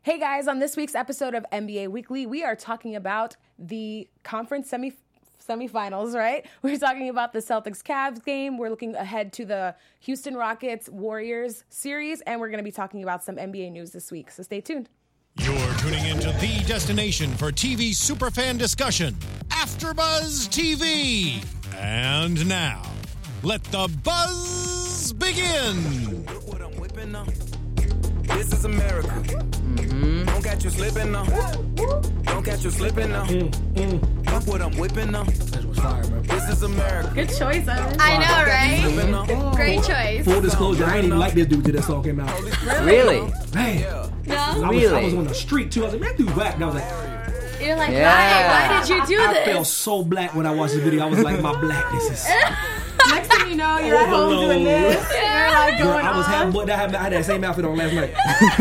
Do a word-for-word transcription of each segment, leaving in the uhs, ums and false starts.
Hey guys, on this week's episode of N B A Weekly, we are talking about the conference semi semifinals, right? We're talking about the Celtics-Cavs game. We're looking ahead to the Houston Rockets-Warriors series, and we're going to be talking about some N B A news this week, so stay tuned. You're tuning into the destination for T V superfan discussion, AfterBuzz T V. And now, let the buzz begin. Look what I'm whipping up. This is America. Mm-hmm. Don't catch you slipping now. Don't catch you slipping now. Mm, mm. Look what I'm whipping up. That was fire, bro. This is America. Good choice, Evan. I know, right? Great choice. Full disclosure, I ain't even like this dude till that song came out. Really? Man. No? I was, Really? I was on the street too. I was like, man, dude black. And I was like, You're like, Yeah. why? Why did you do I this? felt so black when I watched the video. I was like, my blackness is. Next thing you know, you're at home doing this. You're like Girl, going I was on. having, but I had, I had that same outfit on last night.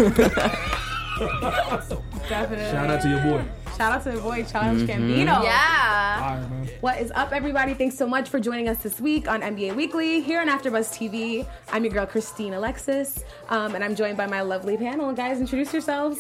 Definitely. Shout out to your boy. Shout out to the boy, Childish Gambino. Yeah. Fire, man. What is up, everybody? Thanks so much for joining us this week on N B A Weekly here on AfterBuzz T V. I'm your girl, Christine Alexis, um, and I'm joined by my lovely panel. Guys, introduce yourselves.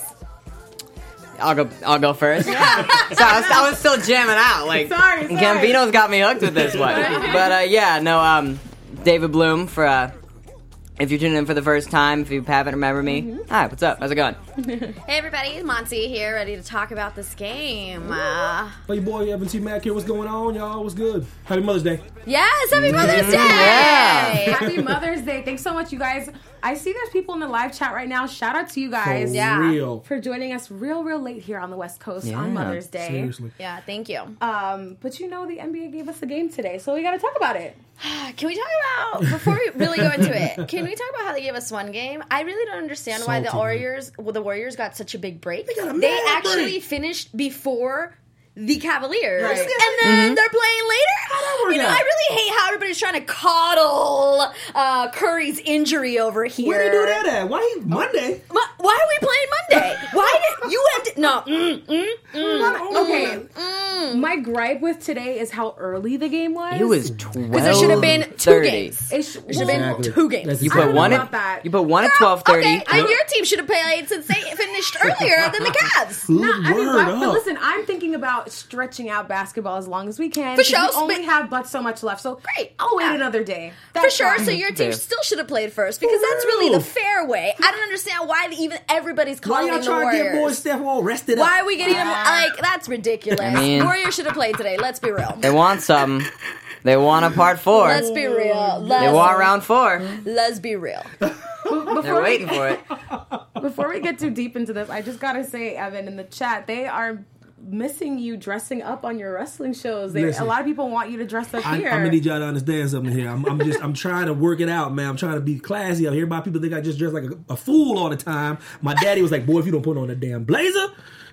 I'll go. I'll go first. so I was, I was still jamming out. Like Sorry, sorry. Gambino's got me hooked with this one. But uh, yeah, no. Um, David Bloom for. Uh, if you're tuning in for the first time, if you haven't remembered me, Mm-hmm. hi. What's up? How's it going? Hey, everybody. Monty here, ready to talk about this game. Uh, Hey, your boy Evan T. Mack here. What's going on, y'all? What's good? Happy Mother's Day. yes, Happy Mother's Day! Yeah. Happy Mother's Day. Thanks so much, you guys. I see there's people in the live chat right now. Shout out to you guys For Yeah. real. for joining us real, real late here on the West Coast Yeah. on Mother's Day. Seriously. Yeah, thank you. Um, but you know, the N B A gave us a game today, so we got to talk about it. Can we talk about, before we really go into it, can we talk about how they gave us one game? I really don't understand why the Salty, man. Warriors, well, the Warriors got such a big break. They, got a mad actually break. finished before the Cavaliers, Right. and then they're playing later. work You know, out? I really hate how everybody's trying to coddle uh, Curry's injury over here. Where they do that at? Why he Monday? Why why are we playing Monday? Why did you have to? No. Mm, mm, mm, Okay, mm. my gripe with today is how early the game was. It was twelve. Because there should have been two thirty. games. It sh- There should have been Exactly. two games. That's You I put don't know one about at. that. You put one at twelve thirty. Okay, and your team should have played since they finished earlier than the Cavs. No, I mean, Word but, but up. listen, I'm thinking about stretching out basketball as long as we can. For 'cause sure, We only but- have but so much left, so Great. I'll wait Yeah. another day. For That's sure, fine. so your team Fair. still should have played first because that's really the fair way. I don't understand why the, even everybody's Why calling y'all the trying to get boy Warriors. Steph all rested up? Why are we getting them like that's ridiculous? I mean- Warriors should have played today. Let's be real. They want something. They want a part four. Let's be real. Let's, They want round four. let's be real. Before They're we- waiting for it. Before we get too deep into this, I just gotta say, Evan, in the chat, they are missing you dressing up on your wrestling shows. They, a Listen. lot of people want you to dress up I, here. I'm gonna need y'all to understand something here. I'm, I'm just, I'm trying to work it out, man. I'm trying to be classy out here. Everybody, people think I just dress like a, a fool all the time. My daddy was like, "Boy, if you don't put on a damn blazer,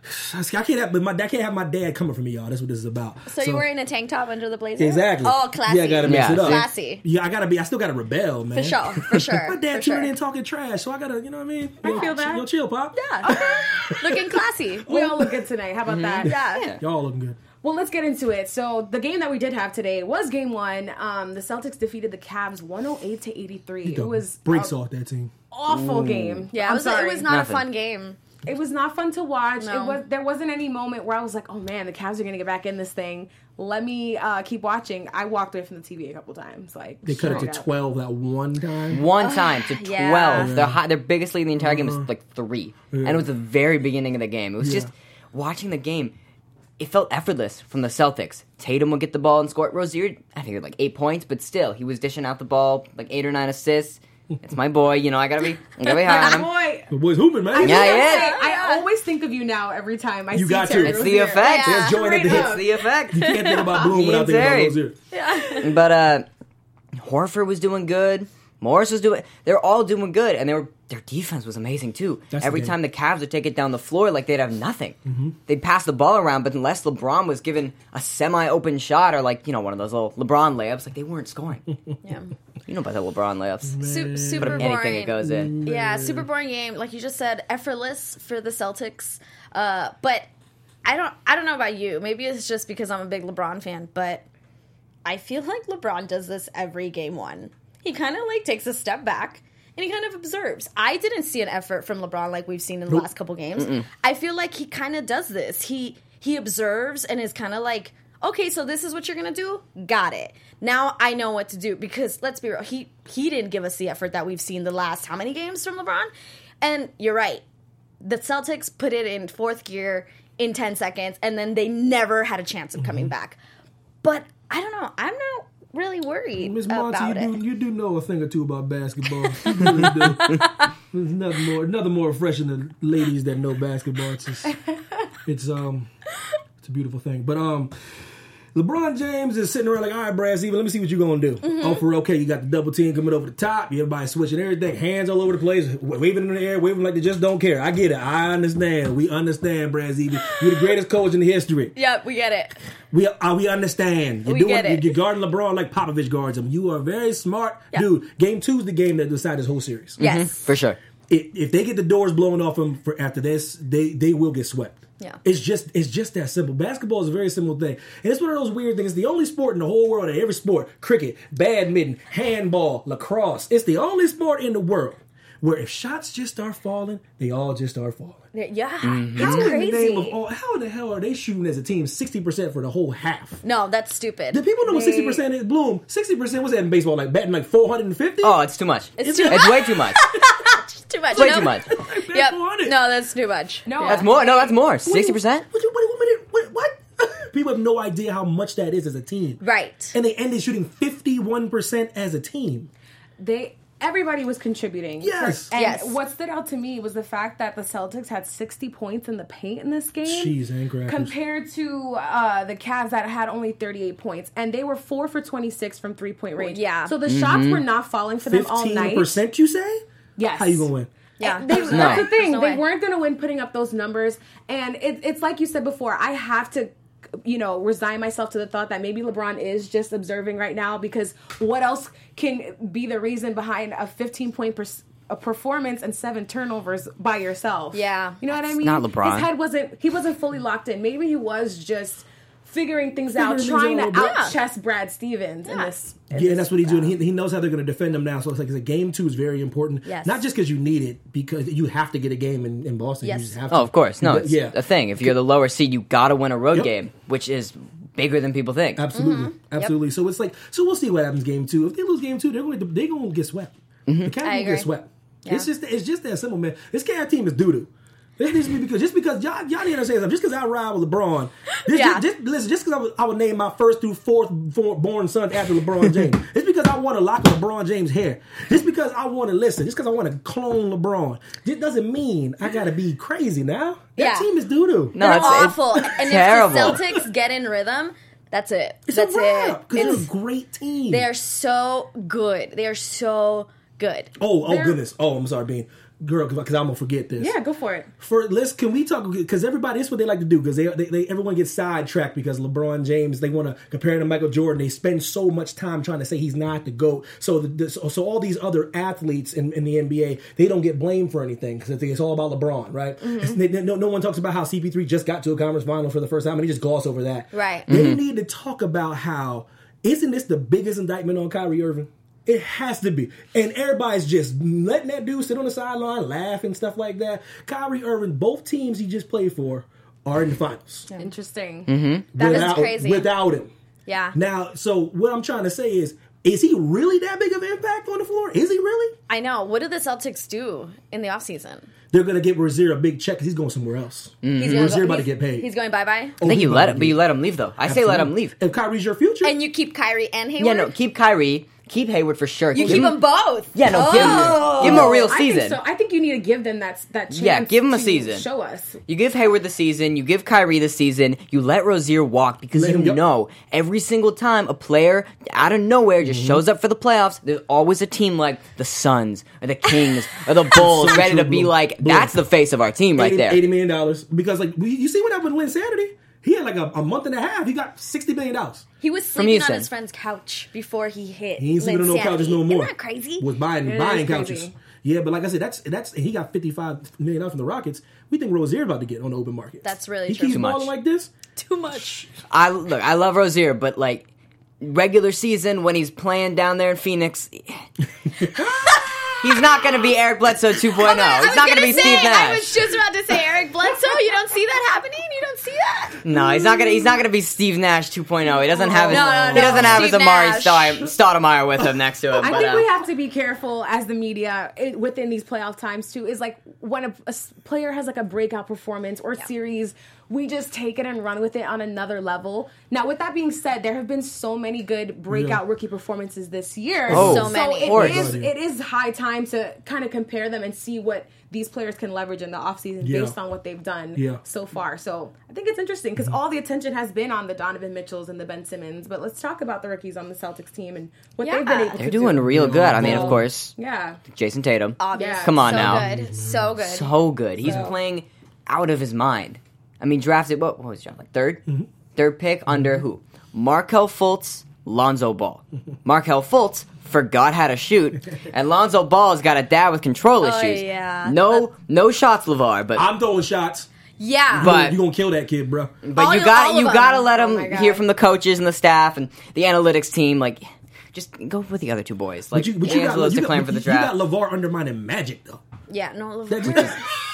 I can't have." But my dad can't have my dad coming for me, y'all. That's what this is about. So, you're wearing a tank top under the blazer? Exactly. Oh, classy. Yeah, I gotta mix Yeah, it up. classy. Yeah, I gotta be. I still gotta rebel, man. For sure, for sure. My dad for tuning sure. in talking trash, so I gotta, you know what I mean? I feel that. Yo, chill, pop. Yeah. Looking classy. we all look good tonight. How about that? Yeah. Y'all looking good. Well, let's get into it. So the game that we did have today was game one. Um, the Celtics defeated the Cavs one oh eight to eighty-three. It was breaks an off that team. awful game. Yeah, it I'm was, sorry. it was not Nothing. a fun game. It was not fun to watch. No. It was there wasn't any moment where I was like, "Oh man, the Cavs are gonna get back in this thing. Let me uh, keep watching." I walked away from the T V a couple times. Like They cut it to straight up. twelve that one time. One time to yeah. twelve. Yeah. Their high, their biggest lead in the entire game was like three, and it was the very beginning of the game. It was Yeah. just watching the game. It felt effortless from the Celtics. Tatum would get the ball and score. Rozier, I think he had like eight points, but still, he was dishing out the ball, like eight or nine assists. It's my boy, you know. I gotta be, I gotta be high on him. Boy, The boys hooping, man. Yeah, I, yeah. I always think of you now every time I You see got to. Terry It's the Rozier. effect. Yeah. There's joy at the Straight hip. up. It's the effect. You can't think about Bloom without thinking Terry. about Rozier. But uh, Horford was doing good. Morris was doing. They're all doing good, and they were their defense was amazing too. That's Every the time the Cavs would take it down the floor, like they'd have nothing. Mm-hmm. They'd pass the ball around, but unless LeBron was given a semi-open shot or like you know one of those little LeBron layups, like they weren't scoring. Yeah. You know about the LeBron layups. Su- super Put up boring. anything it goes in. Yeah, super boring game. Like you just said, effortless for the Celtics. Uh, but I don't I don't know about you. Maybe it's just because I'm a big LeBron fan, but I feel like LeBron does this every game one. He kind of like takes a step back and he kind of observes. I didn't see an effort from LeBron like we've seen in the last couple games. Mm-mm. I feel like he kind of does this. He he observes and is kind of like, okay, so this is what you're going to do? Got it. Now I know what to do. Because, let's be real, he, he didn't give us the effort that we've seen the last how many games from LeBron? And you're right. The Celtics put it in fourth gear in ten seconds, and then they never had a chance of coming mm-hmm. back. But, I don't know. I'm not really worried Miz about Monty, you it. do, you do know a thing or two about basketball. You really do. There's nothing more, nothing more refreshing than ladies that know basketball. It's, just, it's, um, it's a beautiful thing. But, um... LeBron James is sitting around like, all right, Brad Stevens, let me see what you're going to do. Mm-hmm. Oh, for real, okay, you got the double team coming over the top. Everybody switching everything. Hands all over the place. Waving in the air, waving like they just don't care. I get it. I understand. We understand, Brad Stevens. You're the greatest coach in the history. Yep, we get it. We uh, we understand. You're we doing, get it. You're guarding LeBron like Popovich guards him. You are a very smart yep. dude. Game two is the game that decides this whole series. Yes. Mm-hmm. For sure. If, if they get the doors blown off them for after this, they, they will get swept. Yeah. It's just it's just that simple. Basketball is a very simple thing. And it's one of those weird things. It's the only sport in the whole world, in every sport, cricket, badminton, handball, lacrosse, it's the only sport in the world where if shots just start falling, they all just start falling. Yeah. Mm-hmm. It's How in crazy. the name of all, how in the hell are they shooting as a team sixty percent for the whole half? No, that's stupid. Do people know what They- sixty percent is? Bloom, sixty percent was that in baseball? Like batting like four hundred fifty? Oh, it's too much. It's It's, too it's way too much. too much. Way you know? too much. Yep. four hundred. No, that's too much. No, That's more. No, that's more. Sixty percent. What, you- what, what, what, what? People have no idea how much that is as a team. Right. And they ended shooting fifty-one percent as a team. they everybody was contributing. Yes. And Yes. what stood out to me was the fact that the Celtics had sixty points in the paint in this game. Cheese and crackers. Compared to uh, the Cavs that had only thirty-eight points. And they were four for twenty-six from three-point range. Yeah. So the shots were not falling for them all night. fifteen percent, you say? Yes. How you going to win? Yeah. They, No. That's the thing. No they way. weren't going to win putting up those numbers. And it, it's like you said before, I have to, you know, resign myself to the thought that maybe LeBron is just observing right now, because what else can be the reason behind a fifteen-point per- a performance and seven turnovers by yourself? Yeah. You know what I mean? not LeBron. His head wasn't, he wasn't fully locked in. Maybe he was just figuring things out, Figuring trying things to out, out chess Brad Stevens in Yeah. this. in Yeah, this and that's what he's doing. battle. He, he knows how they're going to defend him now. So it's like a game two is very important. Yes. Not just because you need it, because you have to get a game in, in Boston. Yes. You just have to. Oh, of course. No, But, it's yeah. a thing. If you're the lower seed, you got to win a road Yep. game, which is bigger than people think. Absolutely, absolutely. So it's like, so we'll see what happens game two. If they lose game two, they're going to they're going to get swept. The Cavs I will agree. get swept. Yeah. It's just it's just that simple, man. This Cavs team is doo doo. This needs to be because just because y'all y'all need to understand something. Just because I ride with LeBron, this, Yeah. just, just listen. Just because I would, I would name my first through fourth born son after LeBron James. It's because I want to lock of LeBron James' hair. Just because I want to listen. Just because I want to clone LeBron. This doesn't mean I got to be crazy now. That Yeah. team is doo doo. No, They're it's, awful. It's and terrible. if the Celtics get in rhythm, that's it. It's that's a wrap it. because they're It's, a great team. they are so good. They are so good. oh oh they're- goodness. Oh, I'm sorry, Bean. Girl, because I'm gonna forget this. Yeah, go for it. For let's can we talk because everybody that's what they like to do because they, they they everyone gets sidetracked because LeBron James they want to compare him to Michael Jordan. They spend so much time trying to say he's not the GOAT. So the, the, so, so all these other athletes in, in the N B A they don't get blamed for anything because it's all about LeBron, right? It's- they- no, no one talks about how C P three just got to a conference final for the first time and he just gloss over that. Right. They need to talk about how isn't this the biggest indictment on Kyrie Irving? It has to be. And everybody's just letting that dude sit on the sideline, laugh and stuff like that. Kyrie Irving, both teams he just played for are in the finals. Interesting. That is without, crazy. Without him. Yeah. Now, so what I'm trying to say is, is he really that big of an impact on the floor? Is he really? I know. What did the Celtics do in the offseason? They're going to get Rozier a big check because he's going somewhere else. He's going Rozier about to he's- get paid. He's going bye-bye? Oh, I think he's you about let to him, but you get- let him leave though. I say let him leave. If Kyrie's your future. And you keep Kyrie and Hayward? Yeah, no, keep Kyrie, keep Hayward for sure. You Give keep him- them both? Yeah, no, give him, Oh. give him a real I think season. so. I think you need to give them that that chance. Yeah, give 'em a to season. Show us. You give Hayward the season, you give Kyrie the season, you let Rozier walk because Let you him go. know every single time a player out of nowhere just Mm-hmm. shows up for the playoffs, there's always a team like the Suns or the Kings or the Bulls So ready true, to be bro. like, Bro. that's the face of our team right eighty, there. eighty million dollars because like we, you see what happened with Lynn Saturday. He had like a, a month and a half. He got sixty million dollars. He was sleeping on Houston. his friend's couch before he hit He ain't sleeping on no Linsanity. couches no more. Isn't that crazy? Was buying It buying is couches. crazy. Yeah, but like I said, that's that's he got fifty five million dollars from the Rockets. We think Rozier about to get on the open market. That's really he true. keeps Too much. balling like this. Too much. I look, I love Rozier, but like regular season when he's playing down there in Phoenix, he's not going to be Eric Bledsoe two point oh. I He's was not going to gonna be say, Steve Nash. I was just about to say Eric Bledsoe. You don't see that happening? You don't see that? No, he's not gonna. He's not gonna be Steve Nash two point oh. He doesn't have his. No, no, he no. doesn't have Steve his Amari Nash. Stoudemire with him next to him. I but, think uh, we have to be careful as the media it, within these playoff times too. Is like when a, a s- player has like a breakout performance or series, we just take it and run with it on another level. Now, with that being said, there have been so many good breakout Yeah. rookie performances this year. Oh, So many. it Of course. is it is high time to kind of compare them and see what these players can leverage in the offseason Yeah. based on what they've done Yeah. so far. So I think it's interesting because all the attention has been on the Donovan Mitchells and the Ben Simmons. But let's talk about the rookies on the Celtics team and what Yeah. they've been able to they're do. doing real good. I mean, of Well, course, Yeah. Jason Tatum. Obviously. Yeah. Come on so now. Good. So good. So good. He's So- playing out of his mind. I mean, drafted what? What was he drafted? Like third, third pick under who? Markelle Fultz, Lonzo Ball. Markelle Fultz forgot how to shoot, and Lonzo Ball's got a dad with control Oh, issues. yeah. No, no shots, LeVar, but I'm throwing shots. Yeah. But- you gonna kill that kid, bro. But All you you- got all of you them. got to let Oh him my God. hear from the coaches and the staff and the analytics team. Like, just go with the other two boys. Like, But you, but you got, D'Angelo's you, declaring got, for the you draft. got LeVar undermining Magic though. yeah. No. That- That's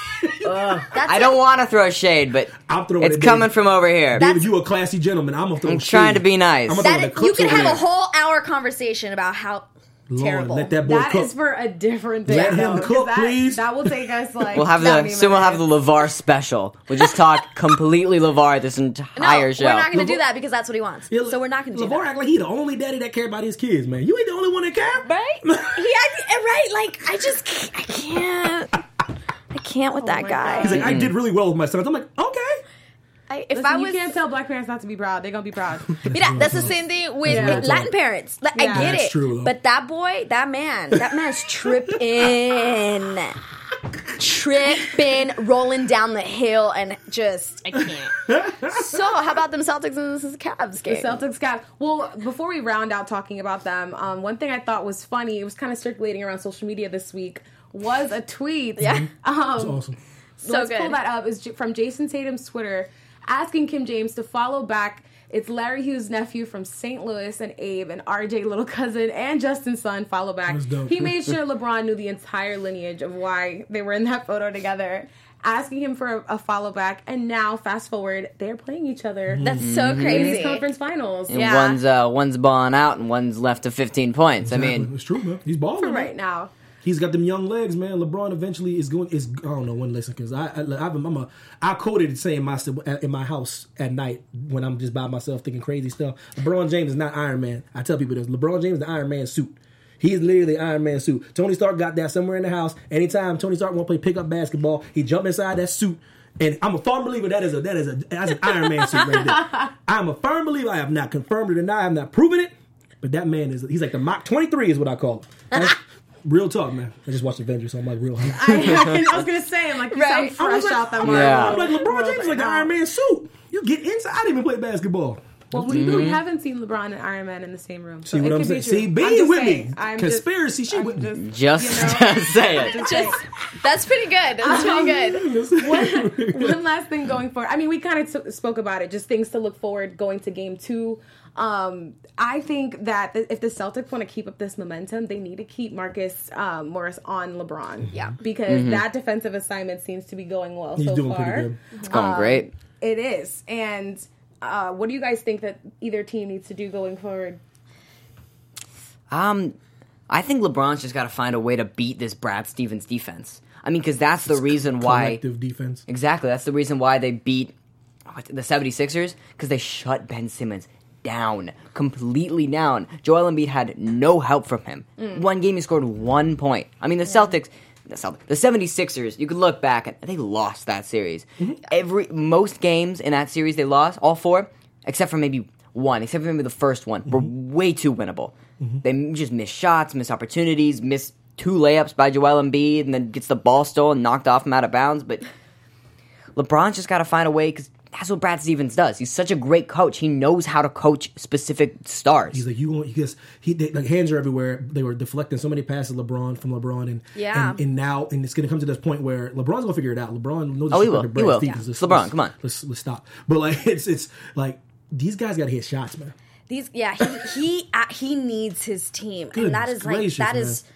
I don't want to throw shade, but I'm throwing it's it, coming David. from over here. David, you a classy gentleman. I'm gonna throw I'm shade. trying to be nice. I'm gonna throw the that. You cooks can over have there. a whole hour conversation about how Lord, terrible. let that boy That cook. is for a different day. Let him though, 'cause cook, that, please. That will take us like. We'll have seventy the soon we'll have the minutes. LeVar special. We'll just talk completely LeVar this no, entire show. we're not going to do LeVar- that because that's what he wants. Yeah, so we're not going to do LeVar that. act like he the only daddy that care about his kids, man. You ain't the only one that care. Right? he act, right? Like I just can't, I can't. I can't with that my guy. He's like, I did really well with my sons. I'm like, okay. I, if Listen, I was, you can't tell black parents not to be proud. They're gonna be proud. yeah, that's the same thing with, Yeah. with Latin parents. Like, Yeah. I get That's it, true, though. but that boy, that man, that man's tripping, tripping, rolling down the hill, and just I can't. So, how about them Celtics and this is Cavs game? The Celtics got well. Before we round out talking about them, um, one thing I thought was funny. It was kind of circulating around social media this week. Was a tweet. Yeah. Um, That's awesome. So let's good. pull that up. Is from Jason Tatum's Twitter asking Kim James to follow back. It's Larry Hughes' nephew from Saint Louis and Abe and R J little cousin and Justin's son follow back. That's dope. He made sure LeBron knew the entire lineage of why they were in that photo together, asking him for a, a follow back. And now, fast forward, they're playing each other That's so in crazy. these conference finals. and Yeah. one's uh, one's balling out and one's left to fifteen points. I Exactly. mean, it's true, man. He's balling For man. right now. He's got them young legs, man. LeBron eventually is going. Is I don't know when. Listen, because I, I I'm a I quoted saying my in my house at night when I'm just by myself thinking crazy stuff. LeBron James is not Iron Man. I tell people this. LeBron James is the Iron Man suit. He's literally the Iron Man suit. Tony Stark got that somewhere in the house. Anytime Tony Stark want to play pickup basketball, he jump inside that suit. And I'm a firm believer that is a that is a that's an Iron Man suit right there. I'm a firm believer. I have not confirmed it or not. I have not proven it. But that man is he's like the Mach twenty-three is what I call him. That's- Real talk, man. I just watched Avengers, so I'm like real. I, I was gonna say, I'm like, you Right. sound fresh like, out that I'm Marvel. Yeah. I'm like LeBron world James is like the right Iron now. Man suit. You get inside. I didn't even play basketball. Well, we, we haven't seen LeBron and Iron Man in the same room. So See it what I'm could saying? be true. See, I'm being just with saying, me, I'm conspiracy. Just, she I'm with me. just You know? say it. Just, that's pretty good. That's pretty good. one, one last thing going forward. I mean, we kind of t- spoke about it. Just things to look forward going to game two. Um, I think that th- if the Celtics want to keep up this momentum, they need to keep Marcus um, Morris on LeBron. Yeah. Because that defensive assignment seems to be going well He's so doing far. pretty good. It's going Um, great. It is. And uh, what do you guys think that either team needs to do going forward? Um, I think LeBron's just got to find a way to beat this Brad Stevens defense. I mean, because that's the reason why. Collective defense. Exactly, that's the reason why they beat what, the 76ers, because they shut Ben Simmons down, completely down. Joel Embiid had no help from him. One game he scored one point. I mean, the Celtics, the Celtics, the 76ers, you could look back and they lost that series. Every most games in that series they lost, all four, except for maybe one, except for maybe the first one, were way too winnable. They just missed shots, missed opportunities, missed two layups by Joel Embiid, and then gets the ball stolen and knocked off him out of bounds. But LeBron's just got to find a way, because that's what Brad Stevens does. He's such a great coach. He knows how to coach specific stars. He's like, you want, because he, they, like, hands are everywhere. They were deflecting so many passes LeBron from LeBron. And, Yeah. and, and now, and it's going to come to this point where LeBron's going to figure it out. LeBron knows Oh, he the will. shit He Brad will. Stevens. Yeah. Let's- LeBron, let's- come on. Let's, let's stop. But like, it's, it's like, these guys got to hit shots, man. These, yeah, he he uh, he needs his team, Goodness and that is like gracious, that man. is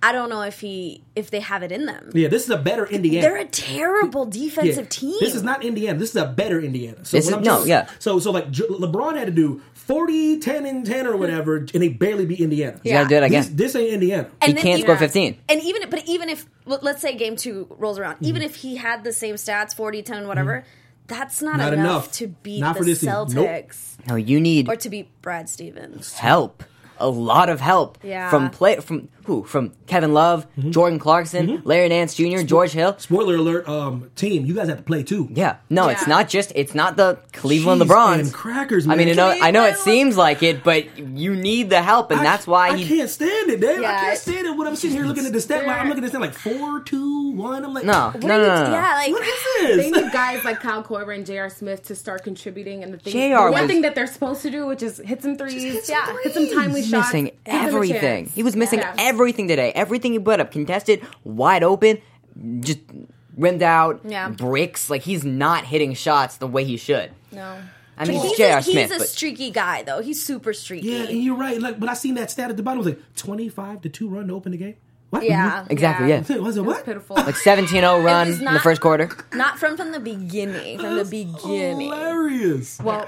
I don't know if he if they have it in them. Yeah, this is a better Indiana. They're a terrible defensive Yeah. team. This is not Indiana. This is a better Indiana. So This when is- I'm no, just- yeah. So so like J- LeBron had to do forty, ten, and ten or whatever, and they barely beat Indiana. You gotta do it This, again. this ain't Indiana. He then can't even- score fifteen. And even but even if well, let's say game two rolls around, Mm-hmm. even if he had the same stats, forty, ten, whatever, that's not, Not enough, enough. to beat Not the for this team. Celtics Nope. No, you need or to beat Brad Stevens. help. A lot of help Yeah. from play from who? From Kevin Love, Jordan Clarkson, Larry Nance Junior, George Hill. Spoiler alert, um, team, you guys have to play too. Yeah, no, it's Yeah. not just it's not the Cleveland Cheese LeBrons. and crackers, I man. mean, you know, I know it Cleveland- seems like it, but you need the help, and I- that's why I he. can't stand it, Dave. I Yeah. can't stand it when I'm sitting here looking at the stat line. I'm looking at this thing like four, two, one. I'm like, No, what no, no, no, no. Yeah, like What is They this? need guys like Kyle Korver and J R. Smith to start contributing, and the thing, J R the one was- thing that they're supposed to do, which is hit some threes, hit some yeah, hit some timely threes. shots, Missing give them a everything. chance. He was missing Yeah. everything today. Everything he put up, contested, wide open, just rimmed out, Yeah. bricks. Like he's not hitting shots the way he should. no. I mean, He's it's J R. a, Smith, he's a but streaky guy, though. He's super streaky. Yeah, and you're right. Like, but I seen that stat at the bottom. It was like twenty-five to two run to open the game. What? Yeah. exactly, yeah. Mhm. Was it It was what? pitiful. Like seventeen oh run was in the not- first quarter. Not from from the beginning. From the beginning. Hilarious. Well,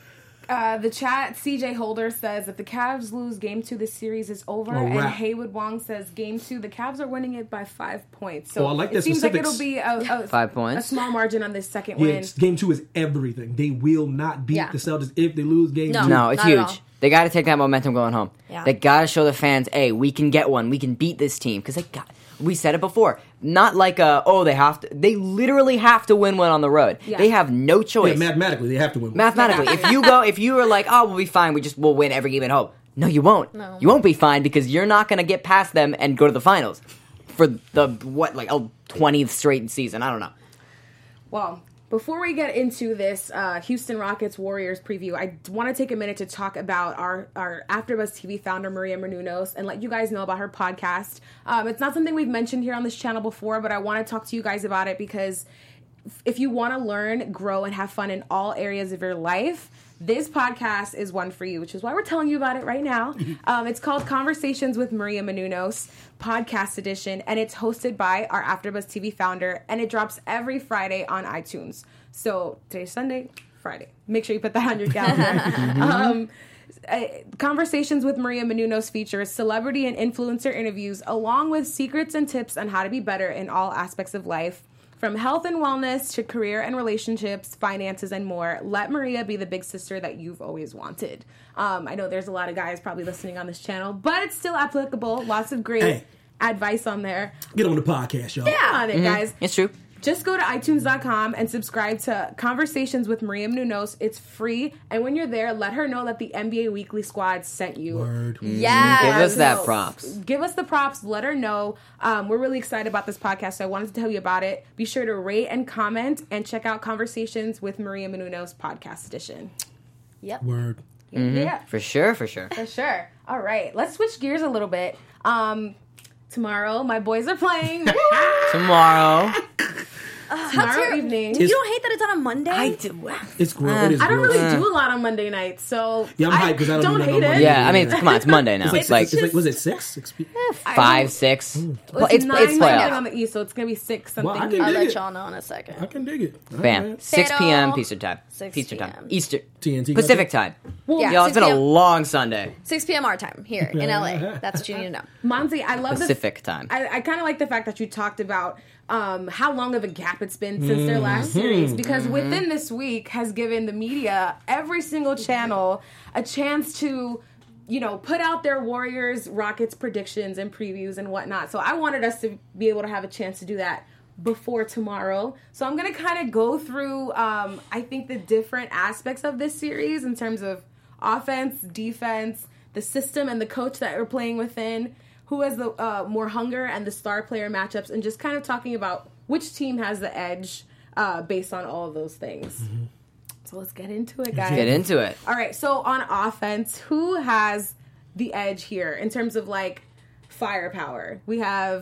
uh, the chat, C J Holder says if the Cavs lose game two, this series is over. Oh, and wrap. Haywood Wong says game two, the Cavs are winning it by five points. So Oh, I like it the seems specifics. like it'll be a, a, Five points. a small margin on this second Yeah, win. game two is everything. They will not beat Yeah. the Celtics if they lose game No. two. No, it's Not at huge. all. They got to take that momentum going home. Yeah. They got to show the fans, hey, we can get one. We can beat this team because they got. We said it before. Not like a oh they have to. They literally have to win one on the road. Yeah. They have no Yeah, choice. mathematically, they have to win. Mathematically, if you go, if you were like, oh, we'll be fine. We just we'll win every game at home. No, you won't. No. You won't be fine because you're not going to get past them and go to the finals for the what like a twentieth straight season. I don't know. Well, before we get into this uh, Houston Rockets Warriors preview, I want to take a minute to talk about our, our AfterBuzz T V founder, Maria Menounos, and let you guys know about her podcast. Um, it's not something we've mentioned here on this channel before, but I want to talk to you guys about it because if you want to learn, grow, and have fun in all areas of your life, this podcast is one for you, which is why we're telling you about it right now. Um, it's called Conversations with Maria Menounos, podcast edition, and it's hosted by our AfterBuzz T V founder, and it drops every Friday on iTunes. So today's Sunday, Friday. Make sure you put that on your calendar. um, uh, Conversations with Maria Menounos features celebrity and influencer interviews, along with secrets and tips on how to be better in all aspects of life. From health and wellness to career and relationships, finances, and more, let Maria be the big sister that you've always wanted. Um, I know there's a lot of guys probably listening on this channel, but it's still applicable. Lots of great Hey. advice on there. Get on the podcast, y'all. Get on it, guys. It's true. Just go to iTunes dot com and subscribe to Conversations with Maria Menounos. It's free. And when you're there, let her know that the N B A Weekly Squad sent you. Word. Yeah. Give us that So, props. Give us the props. Let her know. Um, we're really excited about this podcast, so I wanted to tell you about it. Be sure to rate and comment and check out Conversations with Maria Menounos podcast edition. Yep. Word. Yeah, For sure, for sure. for sure. All right, let's switch gears a little bit. Um, tomorrow, my boys are playing. Tomorrow. tomorrow evening. You don't hate that it's on a Monday? I do. It's gross. it is I don't gross. really do a lot on Monday nights, so Yeah, I'm hyped 'cause I don't do nothing hate on it. Monday. Yeah, I mean, come on, it's Monday now. It's like, It's like it's like was it six? Six p- five, six. It's, It's nine it's something playoff. on the east, so it's gonna be six something. Well, I can I'll dig let it. y'all know in a second. I can dig it. All Bam. right. six p.m. Pero- Eastern time. six Eastern p.m. time. Eastern. T N T. Pacific time. Yeah, Y'all, it's six been a p.m. long Sunday. six p.m. our time here in L A. That's what you need to know. Monty, I love Pacific the, time. I, I kind of like the fact that you talked about um, how long of a gap it's been since their last series, because within this week has given the media, every single channel, a chance to, you know, put out their Warriors Rockets predictions and previews and whatnot. So I wanted us to be able to have a chance to do that before tomorrow. So I'm going to kind of go through, um, I think, the different aspects of this series in terms of offense, defense, the system, and the coach that we're playing within, who has the uh, more hunger, and the star player matchups, and just kind of talking about which team has the edge uh, based on all of those things. Mm-hmm. So let's get into it, guys. Get into it. All right, so on offense, who has the edge here in terms of like firepower? We have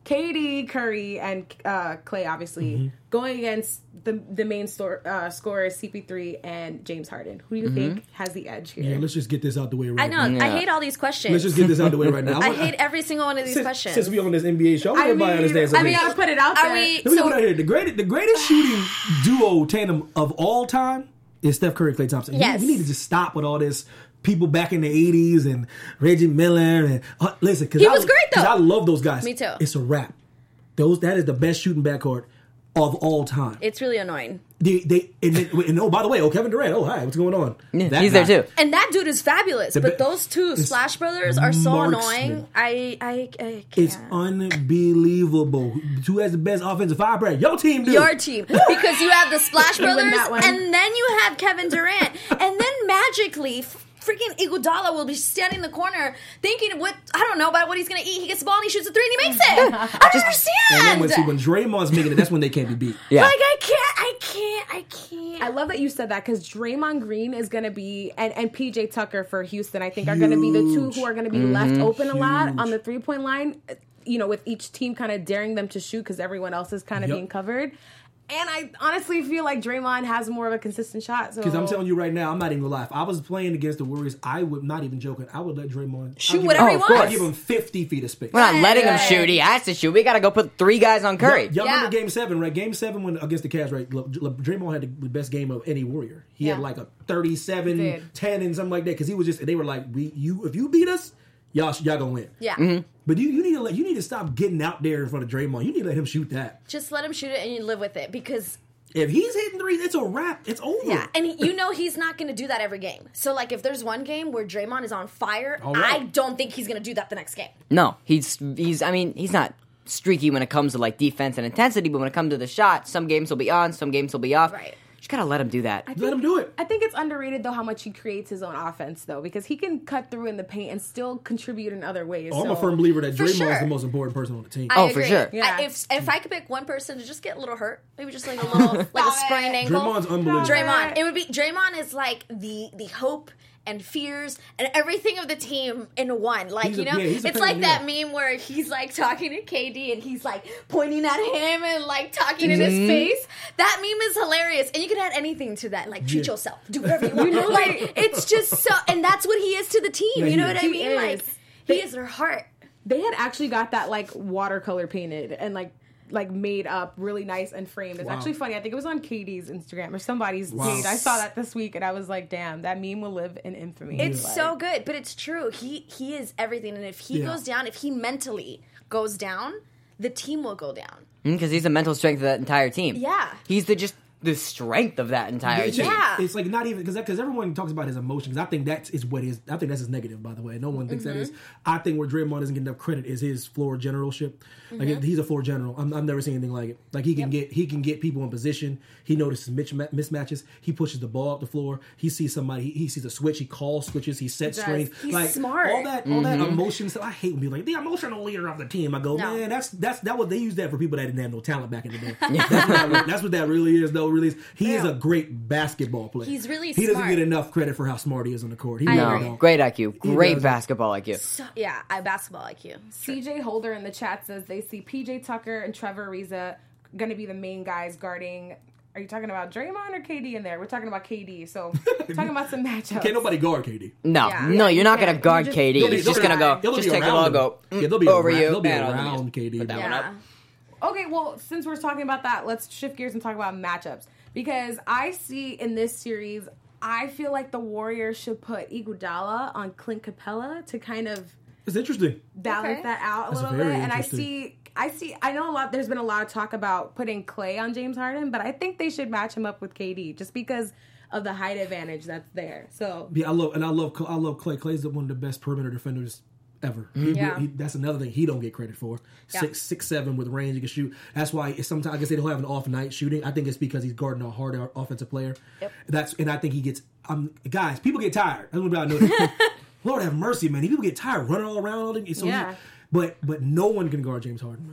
K D, Curry, and uh, Clay, obviously, Mm-hmm. going against the the main store, uh, scorers, C P three and James Harden. Who do you Mm-hmm. think has the edge here? Yeah, let's just get this out the way right I know. now. I Yeah. hate all these questions. Let's just get this out the way right now. I want- hate every single one of these since, questions. Since we on this N B A show, I I everybody mean, understands I something. mean, I put it out Are there. we? Let me So put it out here. The greatest, the greatest shooting duo tandem of all time is Steph Curry and Klay Thompson. You- Yes. We need to just stop with all this. People back in the eighties and Reggie Miller and uh, listen, because He I, was great, though. 'cause I love those guys. Me too. It's a wrap. Those that is the best shooting backcourt of all time. it's really annoying. They they and, then, and oh by the way, oh Kevin Durant, oh hi, what's going on? Yeah, That he's guy. there too. And that dude is fabulous, The but be- those two it's Splash Brothers are so marksman. annoying. I I, I can't. It's unbelievable. Who has the best offensive firepower? Your team, do. Your team, because you have the Splash You win Brothers, that one. and then you have Kevin Durant, and then magically, freaking Iguodala will be standing in the corner thinking what I don't know about what he's gonna eat. He gets the ball and he shoots a three and he makes it. I don't And then understand. when, see, when Draymond's making it, that's when they can't be beat. Yeah. Like I can't, I can't, I can't. I love that you said that because Draymond Green is going to be, and, and P J Tucker for Houston, I think, are going to be the two who are going to be left open a lot on the three point line, you know, with each team kind of daring them to shoot because everyone else is kind of Yep. being covered. And I honestly feel like Draymond has more of a consistent shot. So Because I'm telling you right now, I'm not even gonna lie. If I was playing against the Warriors, I would not even joking. I would let Draymond Shoot I'd give whatever him, he wants. I'd give him fifty feet of space. We're not letting him Yeah. shoot. He has to shoot. We got to go put three guys on Curry. Y'all Yeah. remember Game Seven, right? Game Seven when against the Cavs, right? Le- Le- Draymond had the best game of any Warrior. He had Yeah. like a thirty-seven, He did. ten, and something like that. Because he was just, they were like, "We, you, if you beat us, y'all, y'all gonna win." yeah. But you, you need to let, you need to stop getting out there in front of Draymond. You need to let him shoot that. Just let him shoot it and you live with it because If he's hitting threes, it's a wrap. It's over. yeah, and he- you know he's not going to do that every game. So like if there's one game where Draymond is on fire, All right. I don't think he's going to do that the next game. No, he's he's. I mean, he's not streaky when it comes to like defense and intensity, but when it comes to the shot, some games will be on, some games will be off. Right. Just gotta let him do that. Let him do it. I think it's underrated though how much he creates his own offense though because he can cut through in the paint and still contribute in other ways. Oh, I'm a So- firm believer that For Draymond's sure. the most important person on the team. I Oh, for agree. sure. Yeah. I, if if I could pick one person to just get a little hurt, maybe just like a little like a sprained ankle. Draymond's unbelievable. Draymond. It would be Draymond is like the the hope and fears and everything of the team in one. Like He's you a- know, yeah, he's a it's like that pioneer. meme where he's like talking to K D and he's like pointing at him and like talking in his face. That meme is hilarious, and you can add anything to that. Like treat Yeah. yourself, do whatever you want. Like it's just so, and that's what he is to the team. Yeah, you he know is. what I He mean? is. Like he is their heart. They had actually got that like watercolor painted and like like made up really nice and framed. It's Wow. actually funny. I think it was on K D's Instagram or somebody's Wow. page. I saw that this week and I was like, damn, that meme will live in infamy. It's Like, so good, but it's true. He he is everything, and if he Yeah. goes down, if he mentally goes down, the team will go down. Because he's the mental strength of that entire team. Yeah. He's the just the strength of that entire It's, team. Yeah. it's like not even because because everyone talks about his emotions. I think that is what is. I think that's his negative. By the way, no one thinks that is. I think where Draymond doesn't get enough credit is his floor generalship. Like he's a floor general. I'm, I've never seen anything like it. Like he can get he can get people in position. He notices misma- mismatches. He pushes the ball up the floor. He sees somebody. He, he sees a switch. He calls switches. He sets He does. screens. He's like smart. all that all that emotion stuff. I hate when people like the emotional leader of the team. I go, No. man, that's that's that was they used that for people that didn't have no talent back in the day. that's, what that, that's what that really is. Though really is. He is a great basketball player. He's really he doesn't smart. get enough credit for how smart he is on the court. He I really agree. No, don't. great I Q, great does. basketball I Q. So, yeah, I basketball I Q. C J Holder in the chat says they see P J Tucker and Trevor Ariza going to be the main guys guarding. Are you talking about Draymond or K D in there? We're talking about K D. So talking about some matchups. Can't nobody guard K D. No, Yeah. no, you're not Yeah, gonna guard you just- K D. they'll He's be- just they'll gonna be- go, they'll just be take the around ball, him. go Yeah, mm, they'll be over around- you. they'll be and I'll around just K D. Put that one Yeah. up. Okay, well, since we're talking about that, let's shift gears and talk about matchups. Because I see in this series, I feel like the Warriors should put Iguodala on Clint Capella to kind of It's interesting. balance Okay. that out a That's little very bit. And I interesting. see, I see, I know a lot. There's been a lot of talk about putting Clay on James Harden, but I think they should match him up with K D just because of the height advantage that's there. So Yeah, I love and I love I love Clay. Clay's one of the best perimeter defenders ever. He- Yeah. he- that's another thing he don't get credit for. Yeah. Six, six, seven with range, he can shoot. That's why it's sometimes I guess they don't have an off night shooting. I think it's because he's guarding a hard offensive player. Yep. That's and I think he gets. Um, guys, people get tired. That's what I know. Lord have mercy, man. People get tired running all around all the, so he- Yeah. but but no one can guard James Harden. Man.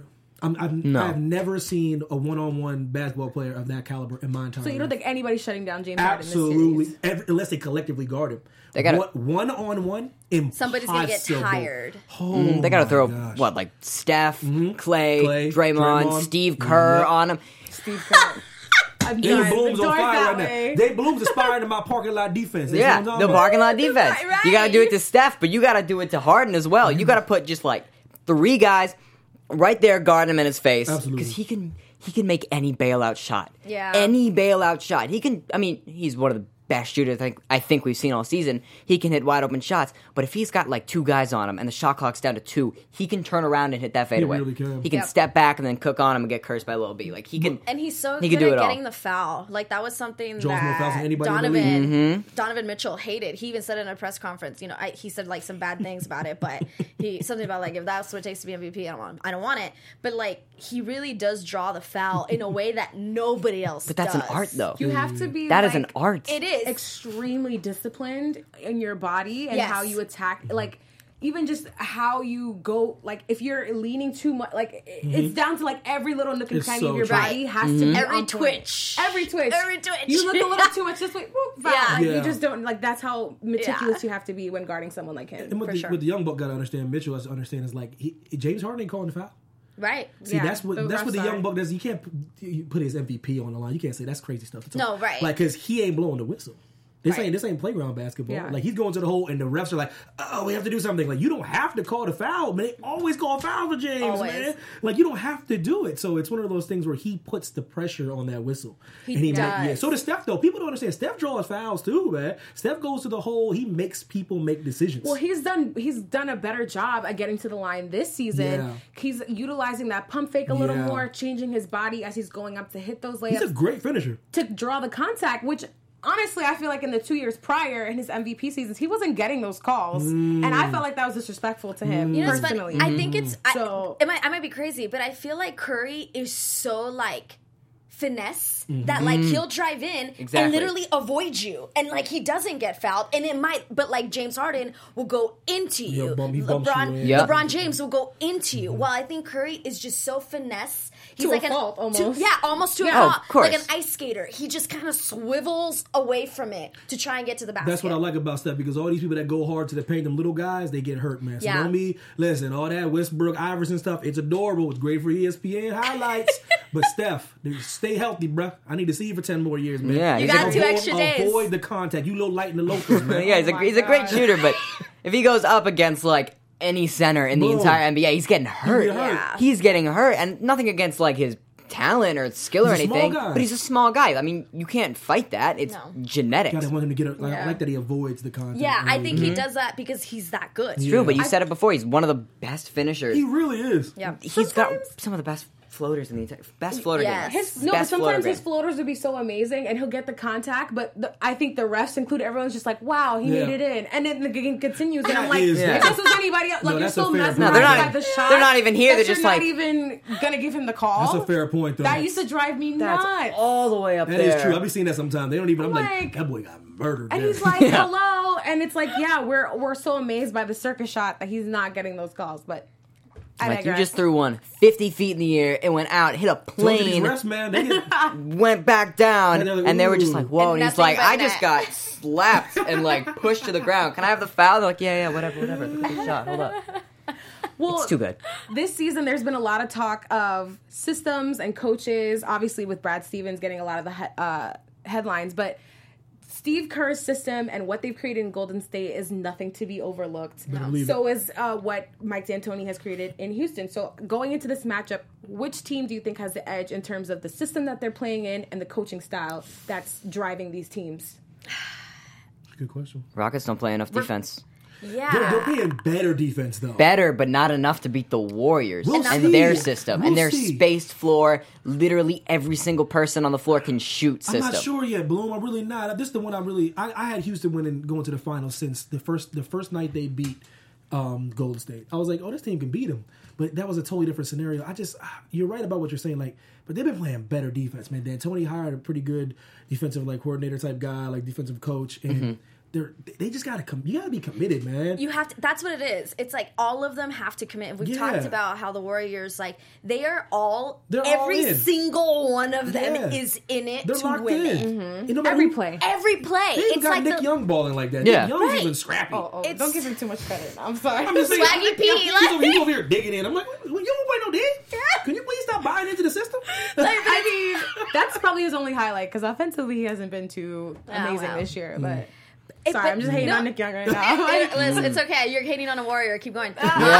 I'm, I've, No. I've never seen a one-on-one basketball player of that caliber in my entire So you don't life. think anybody's shutting down James Harden Absolutely, this series? Every, unless they collectively guard him. They gotta- One- one-on-one, impossible. Somebody's gonna get tired. Oh, They got to my throw gosh. what like Steph, Clay, Clay, Draymond, Draymond. Steve Kerr Yep. on him. Steve Kerr. I'm Dave done. Bloom's The on door's fire that right way. now. Dave Bloom's aspiring to my parking lot defense. That's Yeah, what I'm the talking about. parking lot defense. Right, You got to do it right. to Steph, but you got to do it to Harden as well. You got to put just like three guys right there, guard him in his face, Absolutely. because he can he can make any bailout shot. Yeah. any bailout shot. He can. I mean, he's one of the best shooters I think I think we've seen all season. He can hit wide open shots, but if he's got like two guys on him and the shot clock's down to two, he can turn around and hit that fadeaway. really can. He can Yep. step back and then cook on him and get cursed by Lil B. Like he can. And he's so He good can do at it all. getting the foul. Like that was something Draws more fouls that than anybody in the Donovan Mm-hmm. Donovan Mitchell hated. He even said in a press conference, you know, I, he said like some bad things about it, but he something about like if that's what it takes to be M V P, I don't want, I don't want it. But like he really does draw the foul in a way that nobody else. But that's does. an art, though. You have to be. That like, is an art. It is. extremely disciplined in your body and Yes. how you attack. Like even just how you go. Like if you're leaning too much, like it's down to like every little nook and It's cranny so of your true. body has Mm-hmm. to be Every on point. twitch. Every twitch, Every twitch. You look a little too much, just like whoop, foul. Yeah. Like, Yeah. you just don't like. That's how meticulous Yeah. you have to be when guarding someone like him. And what for the, sure. what the young buck got to understand, Mitchell has to understand is like he, James Harden ain't calling the foul. Right. See, Yeah, that's what the that's refs what the are. young buck does. You can't put, you put his M V P on the line. You can't say that's crazy stuff. to talk. No, right. Like because he ain't blowing the whistle. This Right. ain't this ain't playground basketball. Yeah. Like he's going to the hole and the refs are like, oh, we have to do something. Like you don't have to call the foul, man. They always call foul for James, Always. man. Like you don't have to do it. So it's one of those things where he puts the pressure on that whistle. He and he does. Make, yeah. So does Steph though. People don't understand. Steph draws fouls too, man. Steph goes to the hole. He makes people make decisions. Well, he's done. He's done a better job at getting to the line this season. Yeah. He's utilizing that pump fake a little Yeah. more, changing his body as he's going up to hit those layups he's a great finisher. to draw the contact. Which honestly, I feel like in the two years prior in his M V P seasons, he wasn't getting those calls, and I felt like that was disrespectful to him You know, it's funny. personally. I think it's. I, So- it might, I might be crazy, but I feel like Curry is so like finesse that like he'll drive in Exactly. and literally avoid you, and like he doesn't get fouled, and it might, but like James Harden will go into He'll you. bump- he bumps you LeBron, in. Yeah. LeBron James will go into you. While I think Curry is just so finesse. He's To like a an, fault, to- almost. yeah, almost to Yeah. a Oh, fault. of course. Like an ice skater. He just kind of swivels away from it to try and get to the basket. That's what I like about Steph because all these people that go hard to the paint, them little guys, they get hurt, man. So Yeah. don't be listen, all that Westbrook, Iverson stuff, it's adorable. It's great for E S P N highlights. But Steph, dude, stay healthy, bruh. I need to see you for ten more years, man. Yeah, You got avoid, two extra days. Avoid the contact. You little light in the locals, man. yeah, he's a my he's a great God. shooter, but if he goes up against like any center in the Boom. entire N B A, he's getting hurt. get hurt. Yeah. He's getting hurt, and nothing against like his talent or skill or He's a small anything, guy. but he's a small guy. I mean, you can't fight that. It's No. genetics. God, I want him to get. A, like, I Yeah. like that he avoids the contact. Yeah, I really. think he does that because he's that good. It's true, but you I- said it before. He's one of the best finishers. he really is. Yeah. He's got Sometimes- some of the best floaters in the entire best floater Yes. game. His, no, but Best floater sometimes his game. floaters would be so amazing, and he'll get the contact. But the, I think the refs include everyone's just like, "Wow, he Yeah. made it in," and then the game continues. And That I'm like, is- Yeah. if this was anybody else, like No, you're that's a so fair mesmerized point. No, they're not by even- the shot. they're not even here, that they're you're just not like- even gonna give him the call. That's a fair point, though. That used to drive me That's nuts. all the way up That there. is true. I be seeing that sometimes. They don't even. I'm like, Like- that boy got murdered. And there. he's like, "Hello," and it's like, "Yeah, we're we're so amazed by the circus shot that he's not getting those calls." But I Like you digress. just threw one fifty feet in the air, it went out, hit a Told you these plane, refs, man, they get, went back down, And they're like, and they were just "Ooh." like, "Whoa!" And And, he's nothing like, but "I just net. got slapped and like pushed to the ground. Can I have the foul?" They're like, "Yeah, yeah, whatever, whatever. Look at the shot. Hold up." Well, It's too good. This season, there's been a lot of talk of systems and coaches, obviously with Brad Stevens getting a lot of the he- uh, headlines, but Steve Kerr's system and what they've created in Golden State is nothing to be overlooked. believe So is uh, what Mike D'Antoni has created in Houston. So going into this matchup, which team do you think has the edge in terms of the system that they're playing in and the coaching style that's driving these teams? Good question. Rockets don't play enough defense. Yeah. They're, they're playing better defense though. Better, but not enough to beat the Warriors We'll and see. their system We'll and their see. spaced floor. Literally every single person on the floor can shoot I'm system. not sure yet, Bloom. I'm really not. This is the one I really. I, I had Houston winning, going to the finals since the first the first night they beat um, Golden State. I was like, oh, this team can beat them. But that was a totally different scenario. I just, you're right about what you're saying. Like, but they've been playing better defense, man. D'Antoni hired a pretty good defensive like coordinator type guy, like defensive coach, and they're they just gotta com- you gotta be committed, man. You have to. That's what it is. It's like all of them have to commit. We've Yeah. talked about how the Warriors, like they are all. They're all every in. single one of them Yeah. is in it They're to locked win in. it. And no matter Every who- play. Every play, They even it's got like Nick the, Young balling like that. Yeah. Nick Young's Right. even scrappy. Oh, oh, It's- don't give him too much credit. I'm sorry. I'm just saying, Swaggy Nick P, Young, he's, like- over, he's over here digging in. I'm like, well, you don't play no dig? Can you please stop buying into the system? I mean, that's probably his only highlight because offensively he hasn't been too Oh, amazing wow. this year. But It- sorry, but I'm just hating no. on Nick Young right now. It- Liz, it's okay. You're hating on a Warrior. Keep going.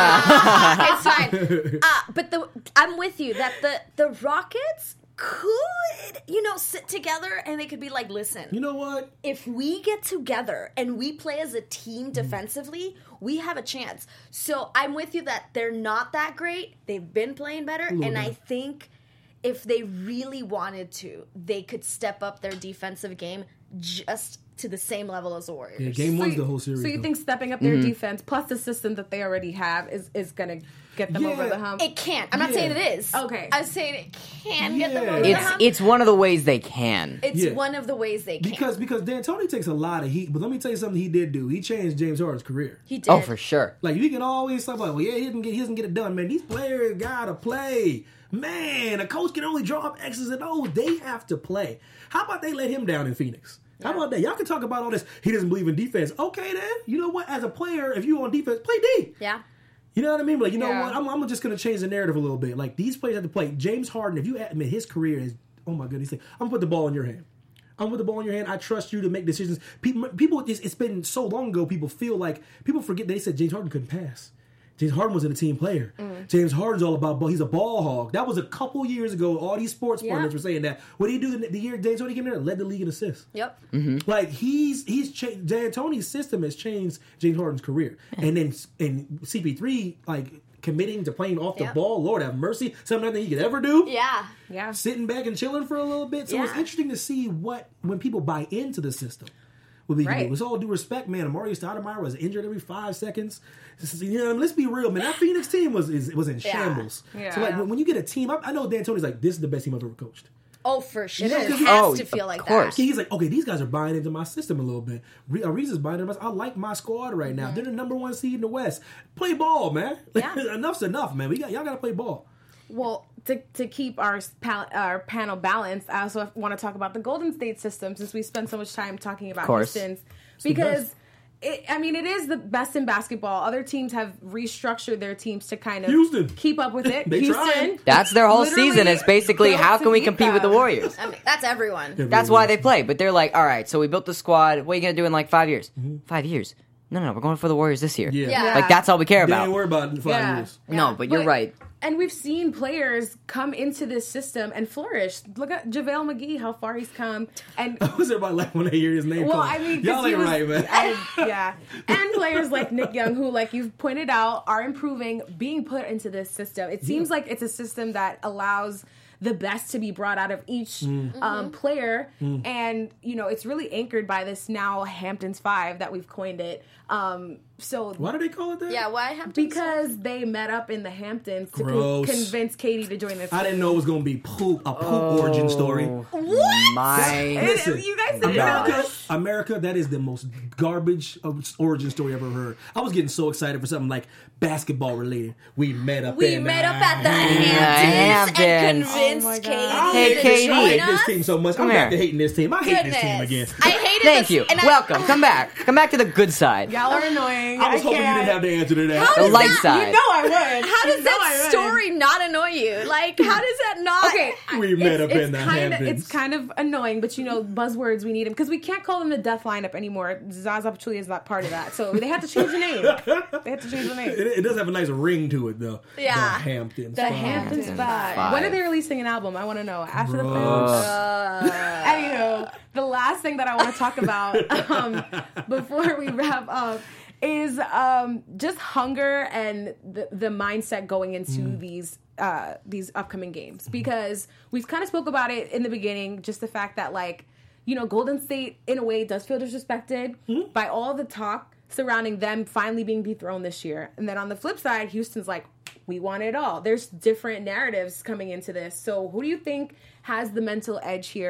Yeah. It's fine. Uh, but the I'm with you that the the Rockets could, you know, sit together and they could be like, listen, You know what? if we get together and we play as a team defensively, we have a chance. So I'm with you that they're not that great. They've been playing better, and bit. I think if they really wanted to, they could step up their defensive game just to the same level as the Warriors. Yeah, game one's the whole series. So you though. think stepping up their defense plus the system that they already have is, is going to get them Yeah. over the hump? It can't. I'm not Yeah. saying it is. Okay. I'm saying it can get them Yeah. over the It's hump. it's one of the ways they can. It's Yeah. one of the ways they can. because because D'Antoni takes a lot of heat, but let me tell you something he did do. He changed James Harden's career. he did. Oh, for sure. Like you can always talk about, well, yeah, he didn't get he doesn't get it done, man. These players gotta play. Man, a coach can only draw up X's and O's. They have to play. How about they let him down in Phoenix? How about that? Y'all can talk about all this. He doesn't believe in defense. Okay, then. You know what? As a player, if you on defense, play D. Yeah. You know what I mean? Like, you know Yeah. what? I'm, I'm just going to change the narrative a little bit. Like, these players have to play. James Harden, if you admit his career is, oh my goodness, I'm going to put the ball in your hand. I'm with the ball in your hand. I trust you to make decisions. People, people it's, it's been so long ago, people feel like, people forget they said James Harden couldn't pass. James Harden wasn't a team player. Mm. James Harden's all about ball. He's a ball hog. That was a couple years ago. All these sports Yeah. pundits were saying that. What did he do the, the year James Harden came in there? Led the league in assists. Yep. Like he's he's changed. D'Antoni's system has changed James Harden's career, and then and C P three like committing to playing off the Yep. ball. Lord have mercy, something nothing he could ever do. Yeah. Yeah. Sitting back and chilling for a little bit. So it's Yeah. interesting to see what when people buy into the system. What we can Right. do. With all due respect, man, Amari Stoudemire was injured every five seconds. This is- You know, let's be real, man. That Phoenix team was is, was in Yeah. shambles. Yeah. So like when, when you get a team, I, I know D'Antoni's like this is the best team I've ever coached. Oh, for sure. It It is. has Oh, to feel of like course. that. He's like, okay, these guys are buying into my system a little bit. Re- Ariza's buying into my. I like my squad right now. They're the number one seed in the West. Play ball, man. Yeah. Enough's enough, man. We got y'all got to play ball. Well, to, to keep our pal- our panel balanced, I also want to talk about the Golden State system since we spend so much time talking about course. Houston's. the Because, best. it, I mean, it is the best in basketball. Other teams have restructured their teams to kind of Houston. keep up with it. They Houston. trying. That's their whole literally season. It's basically built how to can we beat compete with the them. Warriors? I mean, that's everyone. That's why they play. But they're like, all right, so we built the squad. What are you going to do in like five years? Five years? No, no, no, we're going for the Warriors this year. Yeah. Yeah. Like, that's all we care They about. ain't worry about it in five Yeah. years. No, but you're But- right. And we've seen players come into this system and flourish. Look at JaVale McGee, how far he's come. And What's everybody like when they hear his name? well, called? I mean, 'cause y'all he ain't was- right, man. I- yeah, and players like Nick Young, who, like you've pointed out, are improving, being put into this system. It seems like it's a system that allows the best to be brought out of each um, player, and you know, it's really anchored by this now Hamptons Five that we've coined it. Um, so Why do they call it that? Yeah, why have to because they met up in the Hamptons to con- Gross. convince Katie to join this. I didn't know it was gonna be poop a poop origin story. What? My. Listen, You guys didn't know America, this? America, that is the most garbage of origin story I've ever heard. I was getting so excited for something like basketball related. We met up. We in met the up at the Hamptons. Hamptons and Hamptons. convinced Oh my Katie God. Hey, to Katie. I hate join this us. team so much. Come I'm back here. to hating this team. I hate Goodness. this team again. I hated Thank this, you. and I- Welcome. Come back. Come back to the good side. Y'all are annoying. I was hoping you can't. didn't have the answer to that. How The does light that- side. You know I would. How does You know I that would. story not annoy you? Like, how does that not? Okay, We met up in the kinda, Hamptons. It's kind of annoying, but you know, buzzwords, we need them because we can't call them the death lineup anymore. Zaza Pachulia is not part of that, so they have to change the name. They have to change the name. It, it does have a nice ring to it, though. Yeah. The Hamptons. The Five. Hamptons Five. Five. When are they releasing an album? I want to know. After the Gross. film. Anywho, the last thing that I want to talk about um, before we wrap up is um, just hunger and the, the mindset going into these uh, these upcoming games, because we've kind of spoke about it in the beginning, just the fact that, like, you know, Golden State in a way does feel disrespected by all the talk surrounding them finally being dethroned this year. And then on the flip side, Houston's like, we want it all. There's different narratives coming into this. So who do you think has the mental edge here?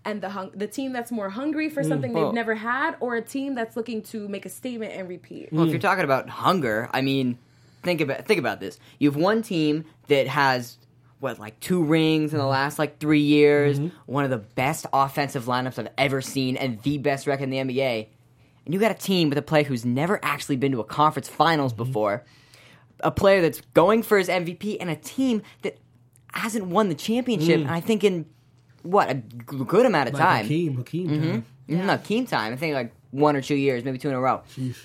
and the hung- the team that's more hungry for something Well- they've never had, or a team that's looking to make a statement and repeat? Well, if you're talking about hunger, I mean, think about think about this. You have one team that has what, like two rings in the last like three years, one of the best offensive lineups I've ever seen, and the best record in the N B A. And you got a team with a player who's never actually been to a conference finals before, a player that's going for his M V P, and a team that hasn't won the championship. And I think in what a g- good amount of Like time. Hakeem, Hakeem time. Mm-hmm. No, Keem time. I think like one or two years, maybe two in a row. Sheesh.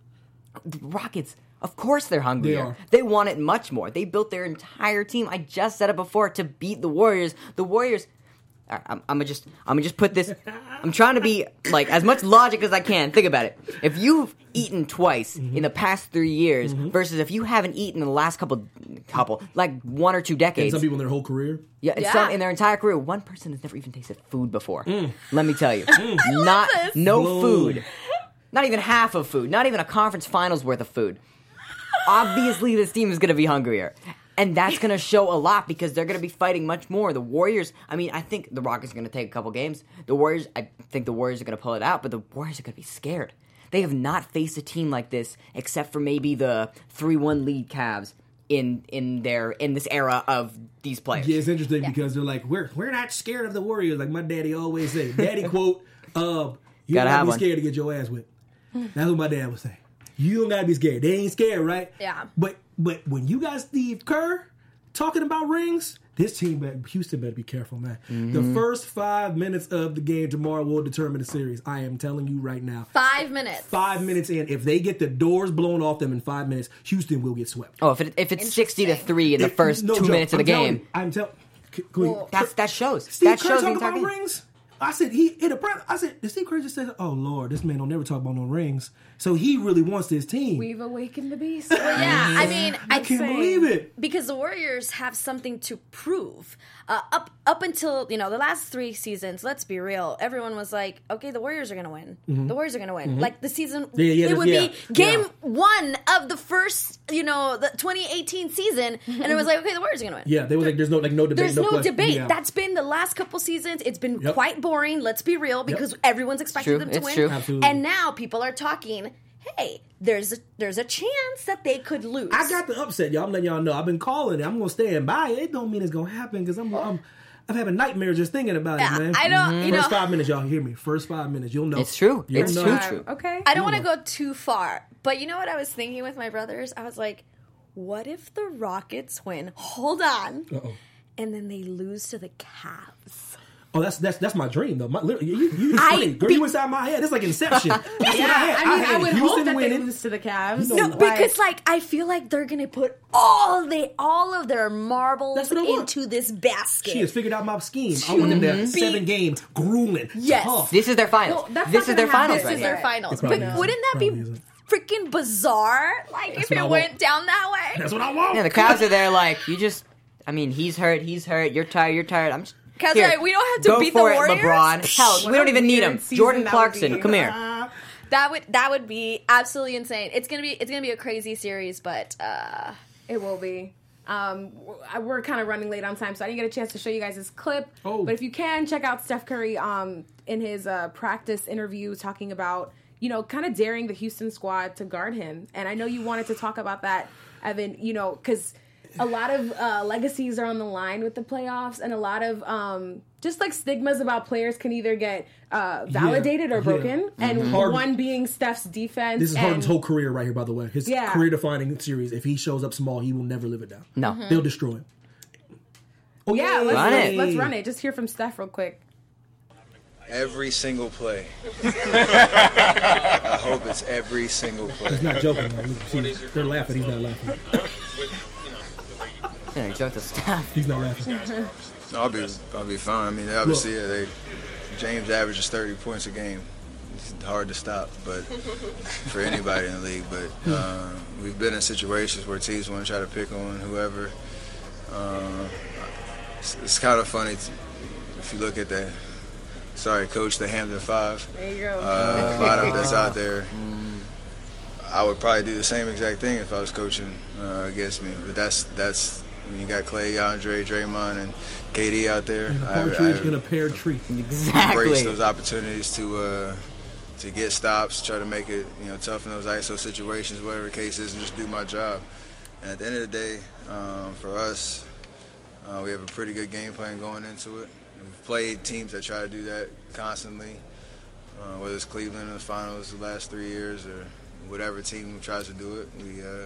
The Rockets, of course they're hungrier. They are. They want it much more. They built their entire team, I just said it before, to beat the Warriors. The Warriors, all right, I'm, I'm gonna just I'm gonna just put this, I'm trying to be like as much logic as I can. Think about it. If you've eaten twice Mm-hmm. in the past three years versus if you haven't eaten in the last couple, couple like one or two And decades. some people in their whole career. Yeah, and Yeah. some in their entire career, one person has never even tasted food before. Let me tell you, not this. no Blown. food, not even half of food, not even a conference finals worth of food. Obviously, this team is going to be hungrier, and that's going to show a lot because they're going to be fighting much more. The Warriors, I mean, I think the Rockets are going to take a couple games. The Warriors, I think the Warriors are going to pull it out, but the Warriors are going to be scared. They have not faced a team like this except for maybe the three one lead Cavs in in their in this era of these players. Yeah, it's interesting because they're like, we're we're not scared of the Warriors, like my daddy always said. Daddy quote, uh, you Gotta don't have gotta be one. scared to get your ass whipped. That's what my dad would say. You don't gotta be scared. They ain't scared, right? Yeah. But but when you got Steve Kerr talking about rings, this team, better, Houston better be careful, man. Mm-hmm. The first five minutes of the game tomorrow will determine the series. I am telling you right now. Five minutes. Five minutes in, if they get the doors blown off them in five minutes, Houston will get swept. Oh, if it, if it's sixty to Interesting. three in the If- first no two joke, minutes of the I'm telling game, you, I'm telling. Well, that's that shows. Steve that Kerr shows the talk entire about game. rings. I said he in a press. I said, did Steve Kerr just say, "Oh Lord, this man don't never talk about no rings." So he really wants this team. We've awakened the beast. Yeah, I mean, I I can't saying. believe it. because the Warriors have something to prove. Uh, up up until you know the last three seasons, let's be real. Everyone was like, "Okay, the Warriors are going to win. The Warriors are going to win." Like the season, Mm-hmm. Yeah, yeah, it would yeah, be game yeah. one of the first, you know, the twenty eighteen season, and it was like, "Okay, the Warriors are going to win." Yeah, they were like, "There's no like no debate." There's no, question. debate. Yeah. That's been the last couple seasons. It's been Yep. quite boring. Let's be real, because everyone's expecting true. them to It's win. true. Absolutely. And now people are talking. Hey, there's a, there's a chance that they could lose. I got the upset, y'all. I'm letting y'all know. I've been calling it. I'm gonna stand by it. It don't mean it's gonna happen because I'm, I'm I'm having nightmares just thinking about Yeah, it, man. I don't- you First know- five minutes, y'all hear me. First five minutes, you'll know. It's true. You'll It's know. true. Uh, True. okay. I don't want to go too far, but you know what I was thinking with my brothers? I was like, what if the Rockets win? Hold on. Uh-oh. And then they lose to the Cavs. Oh, that's that's that's my dream though. My, literally, you, you, I funny. Girl, be- you inside my head. It's like Inception. That's what I had. I mean, I, had would Houston hope that winning. they lose to the Cavs. No, No, Like- because like I feel like they're gonna put all they all of their marbles That's what I want. into this basket. She has figured out my scheme. I want them to be- seven game grueling. Yes. Tough. This is their finals. Well, that's this not is their gonna happen. finals This right is here. their finals. It probably But isn't. wouldn't that be Probably isn't. freaking bizarre? Like That's if what it I went want. down that way. That's what I want. Yeah, the Cavs are there like, you just, I mean, he's hurt, he's hurt, you're tired, you're tired. I'm just. Cavs here, are like, we don't have to go beat the for it, Warriors? LeBron. Hell, What we don't a even need weird him. season Jordan that would Clarkson, be. come here. That would that would be absolutely insane. It's gonna be it's gonna be a crazy series, but uh, It will be. Um, we're we're kind of running late on time, so I didn't get a chance to show you guys this clip. Oh. But if you can, check out Steph Curry um, in his uh, practice interview talking about, you know, kind of daring the Houston squad to guard him. And I know you wanted to talk about that, Evan, you know, because a lot of uh, legacies are on the line with the playoffs, and a lot of um, just like stigmas about players can either get uh, validated or yeah. broken. And Harden- one being Steph's defense. This is and, Harden's whole career right here, by the way. His Yeah. career-defining series. If he shows up small, he will never live it down. No. Mm-hmm. They'll destroy him. Oh, Yeah, let's Run let's, it. let's run it. Just hear from Steph real quick. Every single play. I hope it's every single play. He's not joking. Man. See, they're laughing. He's not laughing. Yeah, he joked to Steph. He's not laughing. I'll be, I'll be fine. I mean, obviously, yeah, they James averages thirty points a game. It's hard to stop, but for anybody in the league. But uh, we've been in situations where teams want to try to pick on whoever. Uh, it's, it's kind of funny to, if you look at the. Sorry, coach, the Hampton Five. There you go. Uh, lineup that's out there. I would probably do the same exact thing if I was coaching uh, against me. But that's that's When you got Clay, Andre, Draymond, and K D out there, And a I, partridge I in a pear tree. Exactly. embrace those opportunities to uh, to get stops, try to make it, you know, tough in those I S O situations, whatever the case is, and just do my job. And at the end of the day, um, for us, uh, we have a pretty good game plan going into it. We've played teams that try to do that constantly, uh, whether it's Cleveland in the finals the last three years or whatever team tries to do it. We uh,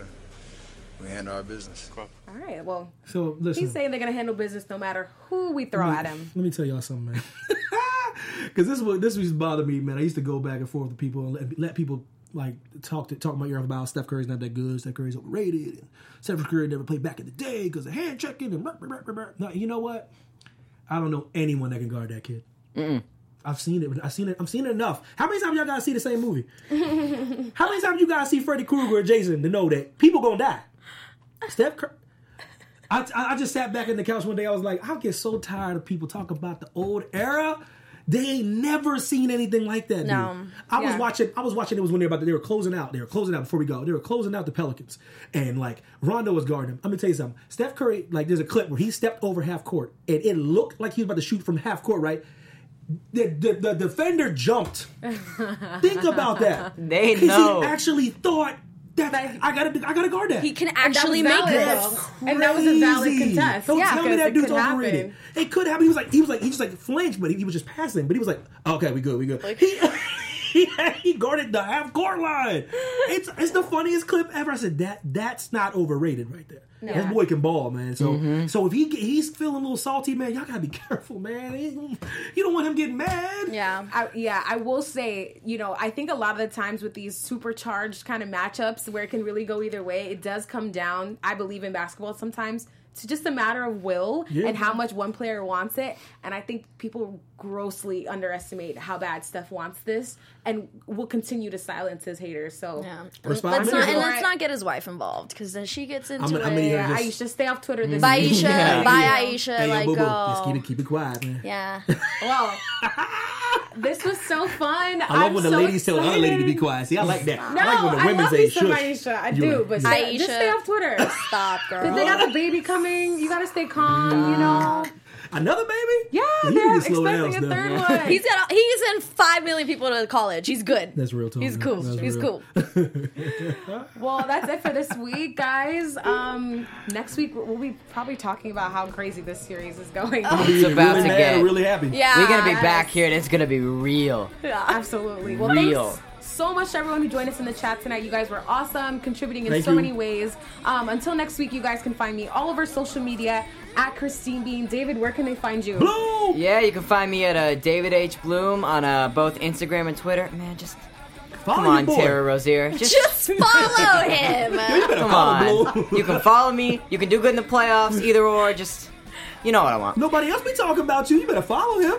we handle our business. All right. Well, So listen, he's saying they're gonna handle business no matter who we throw at him. let me tell y'all something, man. Because this is what this used to bother me, man. I used to go back and forth with people and let, let people like talk to talk my ear off about Steph Curry's not that good. Steph Curry's overrated. And Steph Curry never played back in the day because of hand checking and blah, blah, blah, blah, blah. No, you know what? I don't know anyone that can guard that kid. Mm-mm. I've seen it. I've seen it. I've seen it enough. How many times y'all gotta see the same movie? How many times you gotta see Freddy Krueger or Jason to know that people gonna die? Steph Curry. I, I just sat back in the couch one day. I was like, I get so tired of people talking about the old era. They ain't never seen anything like that. No. Dude. I was Yeah. watching. I was watching. It was when they were about to, they were closing out. They were closing out before we go. They were closing out the Pelicans, and like Rondo was guarding him. I'm gonna tell you something. Steph Curry, like there's a clip where he stepped over half court, and it looked like he was about to shoot from half court. Right. The, the, the defender jumped. Think about that. They 'Cause know. He actually thought that I gotta. I gotta guard that. He can And that actually was make valid, it. though. And that was a valid Crazy. contest. Don't Yeah, tell me because that it dude's could overrated. happen. It could happen. He was like, he was like, he just like flinched, but he, he was just passing. But he was like, okay, we good, we good. He, he he guarded the half court line. It's it's the funniest clip ever. I said that that's not overrated right there. That boy can ball, man. So Mm-hmm. so if he get- he's feeling a little salty, man, y'all gotta be careful, man. He- you don't want him getting mad. Yeah. I, yeah, I will say, you know, I think a lot of the times with these supercharged kind of matchups where it can really go either way, it does come down, I believe in basketball sometimes, to just a matter of will Yeah. and how much one player wants it. And I think people grossly underestimate how bad Steph wants this and will continue to silence his haters. So, Yeah. That's fine. Let's I'm not, gonna- and let's not get his wife involved because then she gets into I'm- it. I'm gonna- yeah, just- Aisha, stay off Twitter this Bye, week. Aisha. Yeah. Bye, Yeah. Aisha. Hey, yo, like, boo-boo. go. Just keep it keep it quiet, man. Yeah. Well, this was so fun. I love I'm when the so ladies tell another lady to be excited. quiet. See, I like that. No, I like when the women love say me some shush. Aisha. I You do, like- but yeah. stay, just Aisha. stay off Twitter. Stop, girl. Because they got the baby coming. You got to stay calm, you know? Another baby? Yeah, you they're need to slow down, expecting a Steph, third man. one. He's got. He's in five million people to college. He's good. That's real talk. He's man. cool. That's He's real. cool. Well, that's it for this week, guys. Um, next week, we'll be probably talking about how crazy this series is going. It's about really to mad get. or really happy. Yeah. We're gonna be Yes. back here, and it's gonna be real. Absolutely. Well, Real. thanks so much to everyone who joined us in the chat tonight. You guys were awesome, contributing in Thank so you. many ways. Um, until next week, you guys can find me all over social media at Christine Bean. David, where can they find you? Bloom! Yeah, you can find me at uh, David H. Bloom on uh, both Instagram and Twitter. Man, just Follow come your on, boy. Tara Rozier. Just, Just follow him. You better come follow on. Bloom. You can follow me. You can do good in the playoffs. Either or. Just you know what I want. Nobody else be talking about you. You better follow him.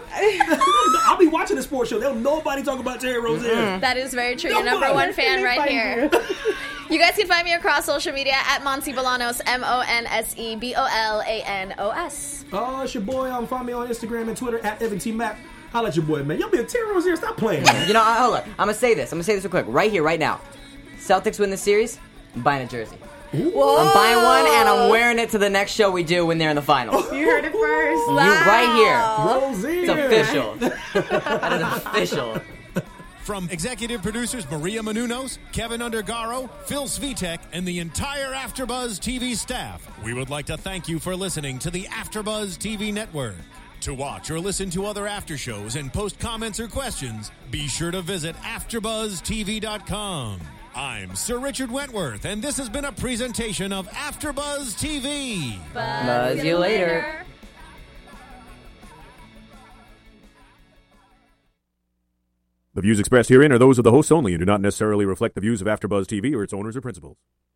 I'll be watching the sports show. There'll nobody talk about Terry Rozier. That is very true. Your Nobody. number one Where can fan they right find here. You guys can find me across social media at Monse Bolanos, M O N S E B O L A N O S. Oh, it's your boy. Um, find me on Instagram and Twitter at Evan T Mac. Holla at your boy, man. Y'all be a Terry Rozier. Stop playing. You know, I- hold on. I'm gonna say this. I'm gonna say this real quick, right here, right now. Celtics win the series. I'm buying a jersey. Whoa. I'm buying one, and I'm wearing it to the next show we do when they're in the finals. You heard it first. You right Rozier. here. It's official. That is official. From executive producers Maria Menounos, Kevin Undergaro, Phil Svitek, and the entire AfterBuzz T V staff, we would like to thank you for listening to the AfterBuzz T V network. To watch or listen to other after shows and post comments or questions, be sure to visit after buzz T V dot com. I'm Sir Richard Wentworth, and this has been a presentation of AfterBuzz T V. Buzz you later. The views expressed herein are those of the hosts only and do not necessarily reflect the views of AfterBuzz T V or its owners or principals.